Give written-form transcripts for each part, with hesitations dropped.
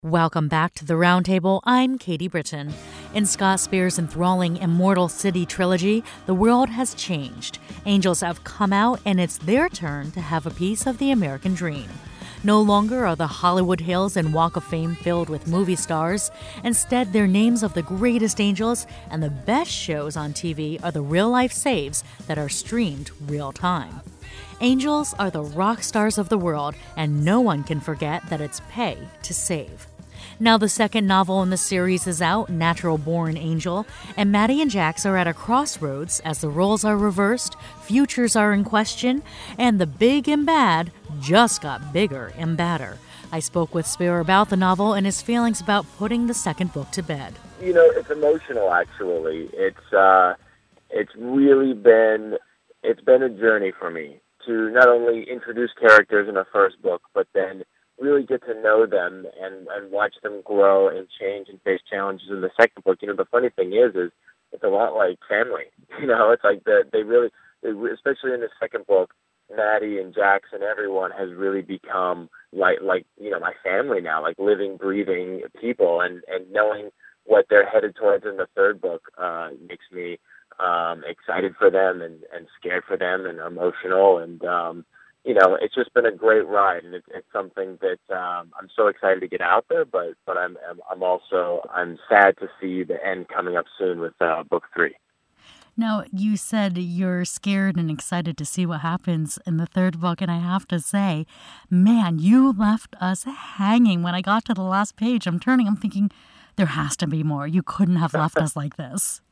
Welcome back to the Roundtable. I'm Katie Britton. In Scott Spear's enthralling Immortal City trilogy, the world has changed. Angels have come out, and it's their turn to have a piece of the American dream. No longer are the Hollywood Hills and Walk of Fame filled with movie stars. Instead, they're names of the greatest angels, and the best shows on TV are the real-life saves that are streamed real-time. Angels are the rock stars of the world, and no one can forget that it's pay to save. Now the second novel in the series is out, Natural Born Angel, and Maddie and Jax are at a crossroads as the roles are reversed, futures are in question, and the big and bad just got bigger and badder. I spoke with Spear about the novel and his feelings about putting the second book to bed. You know, it's emotional, actually. It's really been a journey for me to not only introduce characters in the first book, but then really get to know them and watch them grow and change and face challenges in the second book. You know, the funny thing is it's a lot like family. You know, it's like they really, especially in the second book, Maddie and Jax and everyone has really become like you know, my family now, like living, breathing people, and knowing what they're headed towards in the third book makes me excited for them and scared for them and emotional, and you know, it's just been a great ride, and it's something that I'm so excited to get out there. But I'm sad to see the end coming up soon with book 3. Now, you said you're scared and excited to see what happens in the third book, and I have to say, man, you left us hanging. When I got to the last page, I'm thinking, there has to be more. You couldn't have left us like this.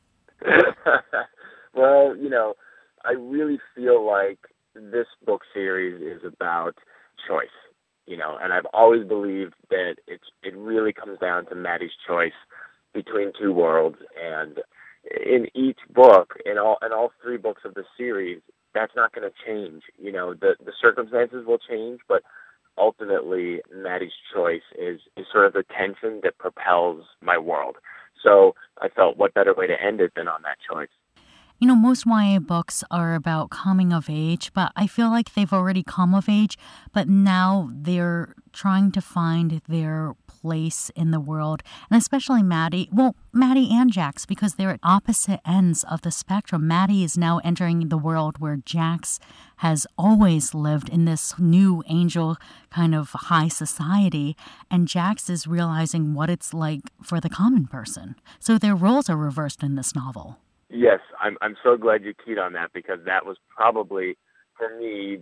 Well, you know, I really feel like this book series is about choice, you know, and I've always believed that it really comes down to Maddie's choice between two worlds, and in each book, in all 3 books of the series, that's not going to change. You know, the circumstances will change, but ultimately Maddie's choice is sort of the tension that propels my world. So I felt, what better way to end it than on that choice? You know, most YA books are about coming of age, but I feel like they've already come of age, but now they're trying to find their place in the world, and especially Maddie and Jax, because they're at opposite ends of the spectrum. Maddie is now entering the world where Jax has always lived in this new angel kind of high society, and Jax is realizing what it's like for the common person. So their roles are reversed in this novel. Yes, I'm so glad you keyed on that, because that was probably, for me,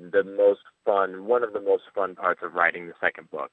one of the most fun parts of writing the second book.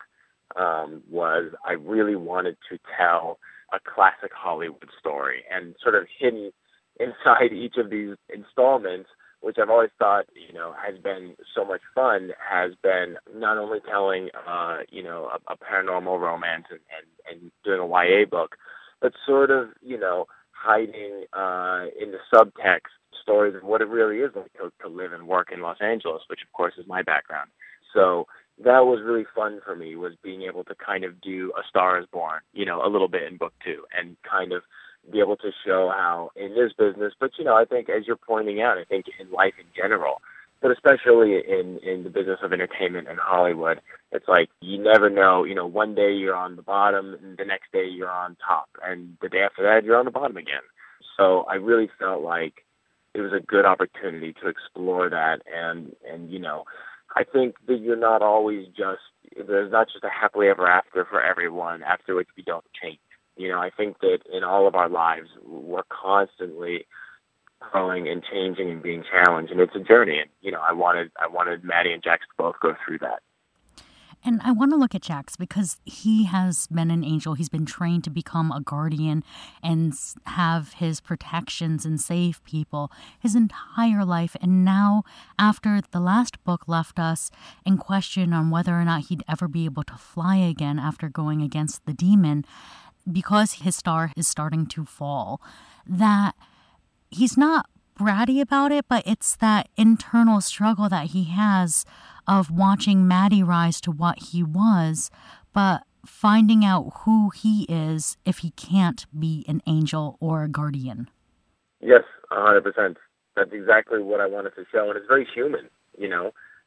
Was I really wanted to tell a classic Hollywood story, and sort of hidden inside each of these installments, which I've always thought, you know, has been so much fun, has been not only telling, you know, a paranormal romance and doing a YA book, but sort of, you know, hiding in the subtext stories of what it really is like to live and work in Los Angeles, which of course is my background. So that was really fun for me, was being able to kind of do A Star is Born, you know, a little bit in book 2, and kind of be able to show how in this business, but, you know, I think as you're pointing out, I think in life in general, but especially in the business of entertainment and Hollywood, it's like you never know, you know, one day you're on the bottom and the next day you're on top, and the day after that you're on the bottom again. So I really felt like it was a good opportunity to explore that, and you know, I think that you're not always there's not just a happily ever after for everyone, after which we don't change. You know, I think that in all of our lives, we're constantly growing and changing and being challenged, and it's a journey. And, you know, I wanted Maddie and Jax to both go through that. And I want to look at Jax because he has been an angel. He's been trained to become a guardian and have his protections and save people his entire life. And now, after the last book left us in question on whether or not he'd ever be able to fly again after going against the demon, because his star is starting to fall, that he's not bratty about it, but it's that internal struggle that he has of watching Maddie rise to what he was, but finding out who he is if he can't be an angel or a guardian. Yes, 100%. That's exactly what I wanted to show, and it's very human, you know,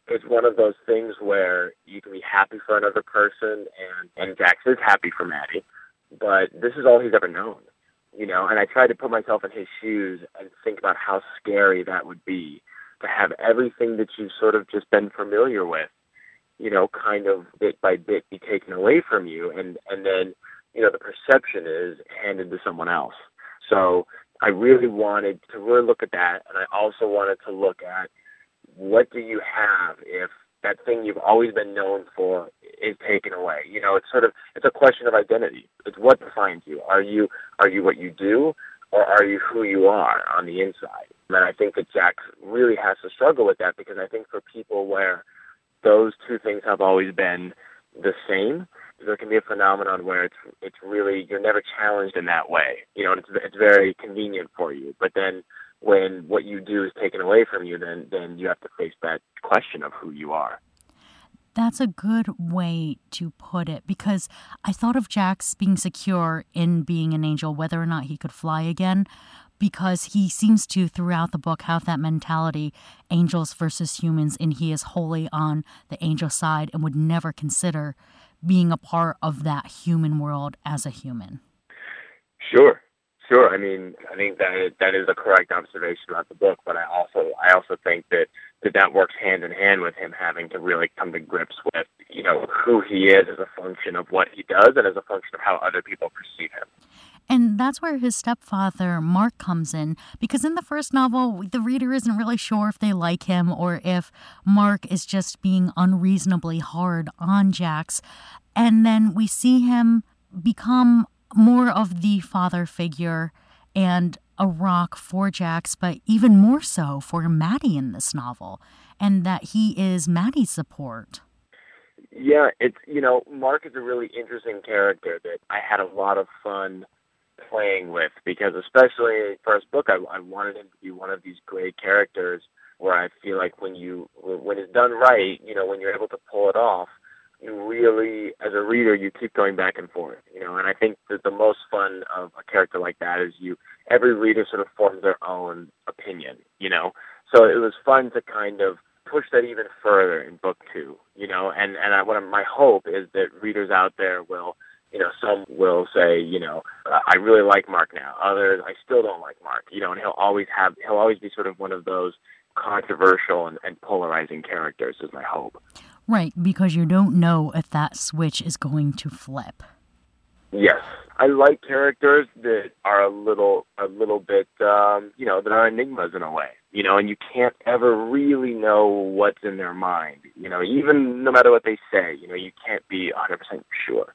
it's one of those things where you can be happy for another person, and Jax is happy for Maddie, but this is all he's ever known, and I tried to put myself in his shoes and think about how scary that would be, to have everything that you've sort of just been familiar with, kind of bit by bit be taken away from you, and then, the perception is handed to someone else. So I really wanted to really look at that, and I also wanted to look at what do you have if that thing you've always been known for is taken away. It's a question of identity. It's what defines you. Are you what you do, or are you who you are on the inside? And I think that Jax really has to struggle with that, because I think for people where those two things have always been the same, there can be a phenomenon where it's really, you're never challenged in that way. And it's very convenient for you. But then when what you do is taken away from you, then you have to face that question of who you are. That's a good way to put it, because I thought of Jax being secure in being an angel, whether or not he could fly again, because he seems to, throughout the book, have that mentality, angels versus humans, and he is wholly on the angel side and would never consider being a part of that human world as a human. Sure. I mean, I think that is a correct observation about the book, but I also think that works hand in hand with him having to really come to grips with, who he is as a function of what he does and as a function of how other people perceive him. And that's where his stepfather, Mark, comes in, because in the first novel, the reader isn't really sure if they like him or if Mark is just being unreasonably hard on Jax. And then we see him become more of the father figure and a rock for Jax, but even more so for Maddie in this novel, and that he is Maddie's support. Yeah, Mark is a really interesting character that I had a lot of fun playing with, because especially in the first book, I wanted him to be one of these great characters where I feel like when it's done right, when you're able to pull it off, you really, as a reader, you keep going back and forth, and I think that the most fun of a character like that is every reader sort of forms their own opinion, so it was fun to kind of push that even further in book 2, my hope is that readers out there will, some will say, I really like Mark now. Others, I still don't like Mark, and he'll always be sort of one of those controversial and polarizing characters is my hope. Right, because you don't know if that switch is going to flip. Yes. I like characters that are a little bit, that are enigmas in a way, and you can't ever really know what's in their mind, even no matter what they say, you can't be 100% sure.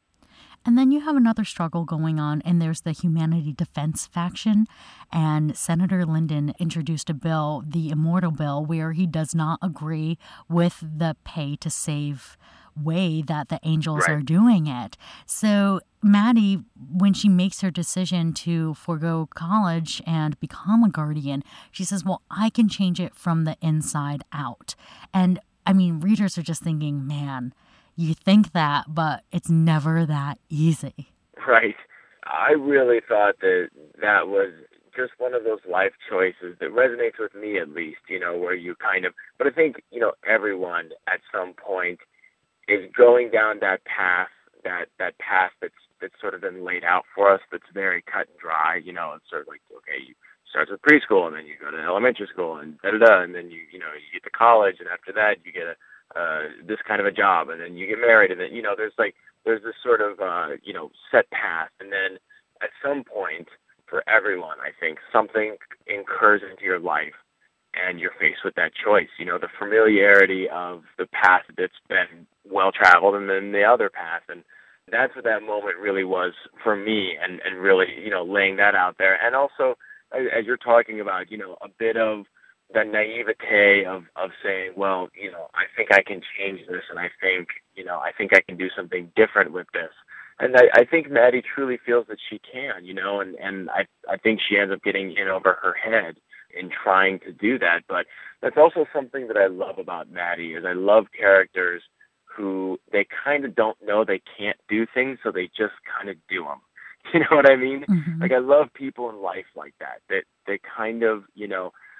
And then you have another struggle going on, and there's the Humanity Defense faction. And Senator Lyndon introduced a bill, the Immortal Bill, where he does not agree with the pay to save way that the angels are doing it. So Maddie, when she makes her decision to forego college and become a guardian, she says, well, I can change it from the inside out. And I mean, readers are just thinking, man, you think that, but it's never that easy. Right. I really thought that was just one of those life choices that resonates with me, at least, where you kind of, but I think, everyone at some point is going down that path, that path that's sort of been laid out for us, that's very cut and dry, it's sort of like, okay, you start with preschool, and then you go to elementary school, and da-da-da, and then you get to college, and after that, you get this kind of a job, and then you get married, and then, there's this sort of, set path, and then at some point, for everyone, I think, something incurs into your life, and you're faced with that choice, the familiarity of the path that's been well-traveled, and then the other path, and that's what that moment really was for me, and really, laying that out there, and also, as you're talking about, a bit of the naivete of saying, well, I think I can change this, and I think I can do something different with this. And I think Maddie truly feels that she can, and I think she ends up getting in over her head in trying to do that. But that's also something that I love about Maddie, is I love characters who they kind of don't know they can't do things, so they just kind of do them. You know what I mean? Mm-hmm. Like, I love people in life like that, that they kind of,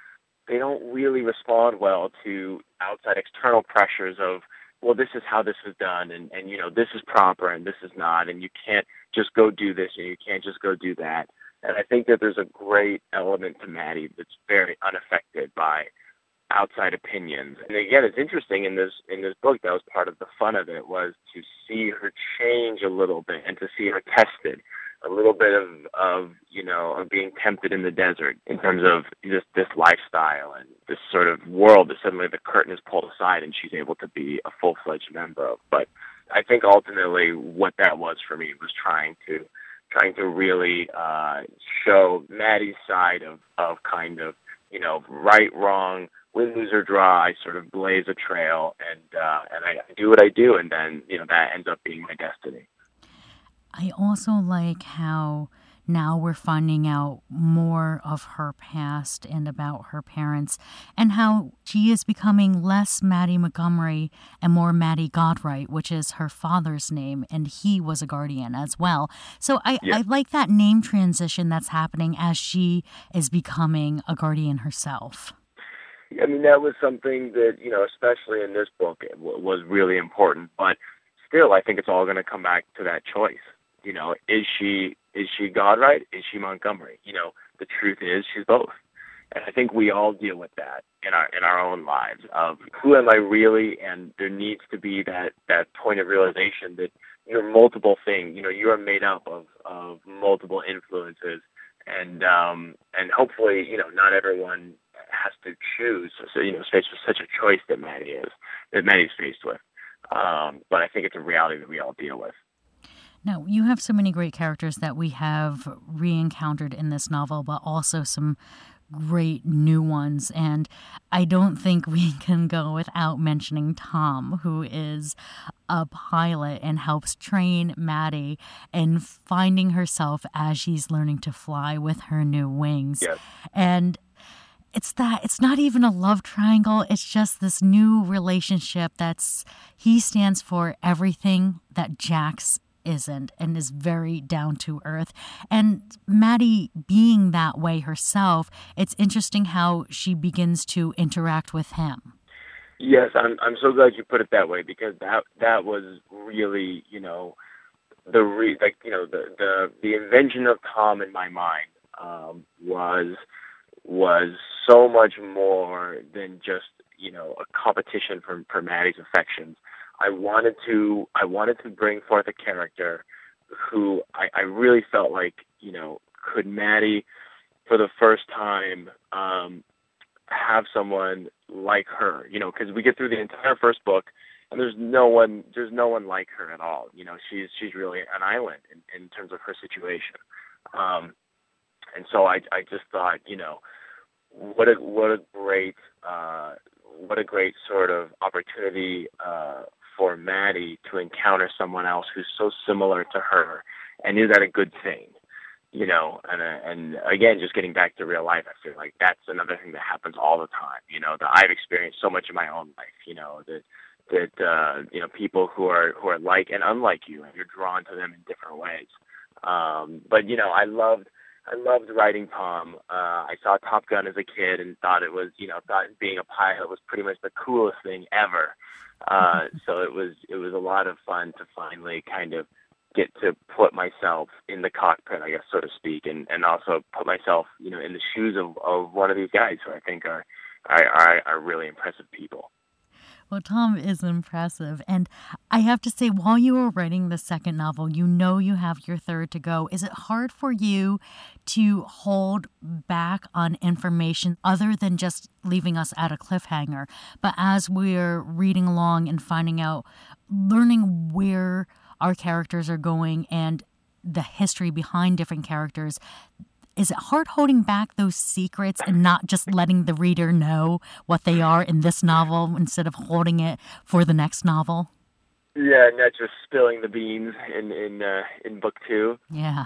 don't really respond well to outside external pressures of, well, this is how this is done, and this is proper and this is not, and you can't just go do this and you can't just go do that. And I think that there's a great element to Maddie that's very unaffected by outside opinions. And again, it's interesting in this book, that was part of the fun of it, was to see her change a little bit and to see her tested. A little bit of being tempted in the desert in terms of just this lifestyle and this sort of world that suddenly the curtain is pulled aside and she's able to be a full-fledged member of. But I think ultimately what that was for me was trying to really show Maddie's side of kind of, right, wrong, win, lose, or draw. I sort of blaze a trail and I do what I do, and then, that ends up being my destiny. I also like how now we're finding out more of her past and about her parents, and how she is becoming less Maddie Montgomery and more Maddie Godright, which is her father's name, and he was a guardian as well. So I like that name transition that's happening as she is becoming a guardian herself. I mean, that was something that, especially in this book, was really important. But still, I think it's all going to come back to that choice. Is she Godright? Is she Montgomery? The truth is she's both. And I think we all deal with that in our own lives of who am I really? And there needs to be that point of realization that you're multiple things. You are made up of multiple influences, and hopefully, not everyone has to choose. So, faced with such a choice that Maddie's faced with. But I think it's a reality that we all deal with. Now, you have so many great characters that we have re-encountered in this novel, but also some great new ones. And I don't think we can go without mentioning Tom, who is a pilot and helps train Maddie in finding herself as she's learning to fly with her new wings. Yes. And it's not even a love triangle. It's just this new relationship he stands for everything that Jax isn't, and is very down to earth. And Maddie being that way herself, it's interesting how she begins to interact with him. Yes, I'm so glad you put it that way, because that was really, the invention of Tom in my mind was so much more than just, a competition for Maddie's affections. I wanted to bring forth a character who I really felt like, could Maddie, for the first time, have someone like her, because we get through the entire first book and there's no one like her at all. She's really an island in terms of her situation. And so I just thought, what a great sort of opportunity for Maddie to encounter someone else who's so similar to her, and is that a good thing? And again, just getting back to real life, I feel like that's another thing that happens all the time. That I've experienced so much in my own life. That people who are like and unlike you, and you're drawn to them in different ways. But I loved writing Tom. I saw Top Gun as a kid and thought being a pilot was pretty much the coolest thing ever. So it was a lot of fun to finally kind of get to put myself in the cockpit, I guess, so to speak, and also put myself, in the shoes of one of these guys who I think are really impressive people. Well, Tom is impressive. And I have to say, while you were writing the second novel, you have your third to go. Is it hard for you to hold back on information other than just leaving us at a cliffhanger? But as we're reading along and finding out, learning where our characters are going and the history behind different characters, is it hard holding back those secrets and not just letting the reader know what they are in this novel instead of holding it for the next novel? Yeah, not just spilling the beans in book 2. Yeah.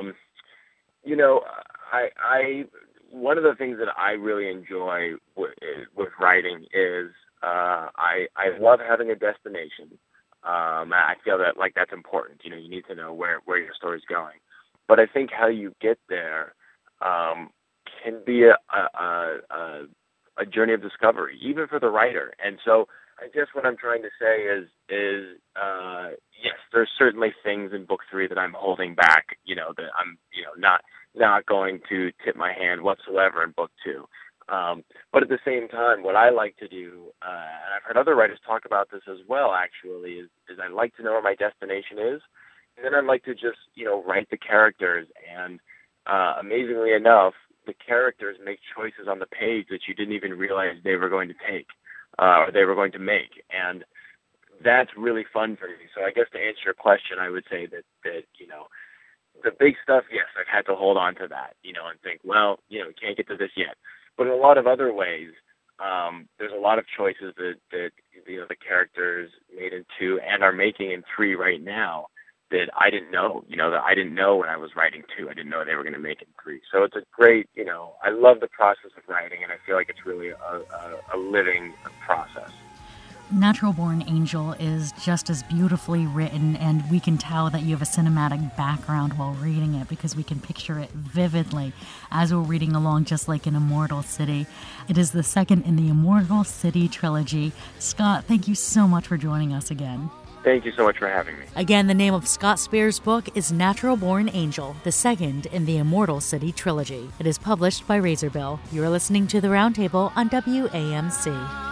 I one of the things that I really enjoy with writing is I love having a destination. I feel that that's important. You need to know where your story's going. But I think how you get there can be a a journey of discovery, even for the writer. And so I guess what I'm trying to say is yes, there's certainly things in book 3 that I'm holding back, that I'm, not going to tip my hand whatsoever in book 2. But at the same time, what I like to do, and I've heard other writers talk about this as well, actually, is I like to know where my destination is, and then I like to just, write the characters. And amazingly enough, the characters make choices on the page that you didn't even realize they were going to take, or they were going to make. And that's really fun for me. So I guess to answer your question, I would say that the big stuff, yes, I've had to hold on to that, and think, well, can't get to this yet. But in a lot of other ways, there's a lot of choices that the characters made in 2 and are making in 3 right now that I didn't know, that I didn't know when I was writing 2. I didn't know they were going to make in 3. So it's a great, I love the process of writing, and I feel like it's really a living process. Natural Born Angel is just as beautifully written, and we can tell that you have a cinematic background while reading it because we can picture it vividly as we're reading along, just like in Immortal City. It is the second in the Immortal City trilogy. Scott, thank you so much for joining us again. Thank you so much for having me. Again, the name of Scott Spear's book is Natural Born Angel, the second in the Immortal City trilogy. It is published by Razorbill. You're listening to The Roundtable on WAMC.